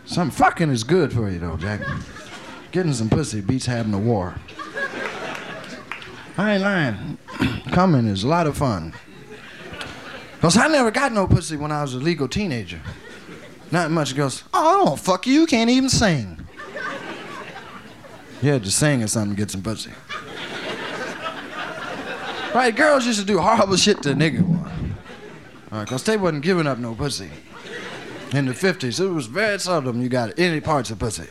Some fucking is good for you, though, Jack. Getting some pussy beats having a war. I ain't lying. Coming is a lot of fun. Because I never got no pussy when I was a legal teenager. Not much goes, oh, I don't fuck you, can't even sing. You had to sing or something to get some pussy. Right, girls used to do horrible shit to a nigga. All right, because they wasn't giving up no pussy. In the 50s, it was very seldom you got any parts of pussy.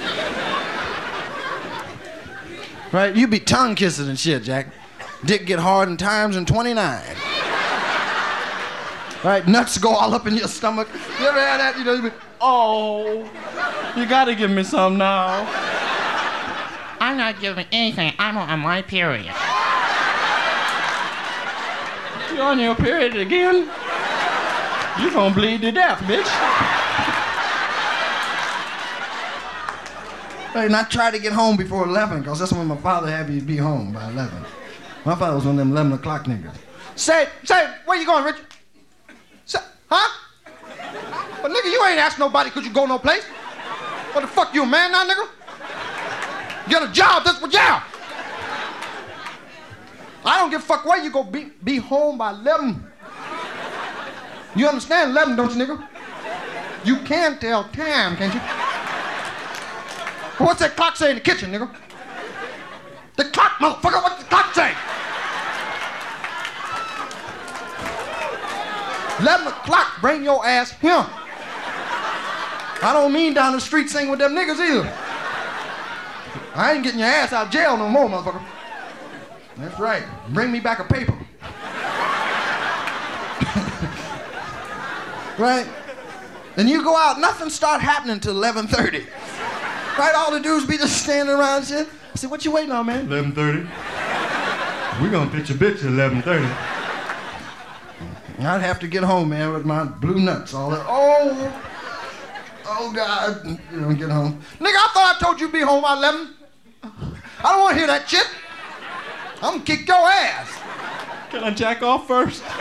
Right, you be tongue kissing and shit, Jack. Dick get hard in times and 29. Right, nuts go all up in your stomach. You ever had that? You know, you be, oh, you gotta give me some now. I'm not giving anything. I'm on my period. You on your period again? You gonna bleed to death, bitch. Hey, not try to get home before 11, because that's when my father had me be home by 11. My father was one of them 11 o'clock niggas. Say, where you going, Richard? Say, huh? But nigga, you ain't asked nobody could you go no place. What the fuck, you a man now, nigga? Get a job, that's what yeah. I don't give a fuck where you go be home by 11. You understand 11, don't you, nigga? You can tell time, can't you? What's that clock say in the kitchen, nigga? The clock, motherfucker, what's the clock say? 11 o'clock, bring your ass here. I don't mean down the street singing with them niggas either. I ain't getting your ass out of jail no more, motherfucker. That's right. Bring me back a paper. Right? And you go out, nothing start happening till 11:30. Right? All the dudes be just standing around and shit. I said, what you waiting on, man? 11:30. We gonna pitch a bitch at 11:30. I'd have to get home, man, with my blue nuts all that. Oh God, you don't get home. Nigga, I thought I told you to be home by 11. I don't want to hear that shit. I'm gonna kick your ass. Can I jack off first?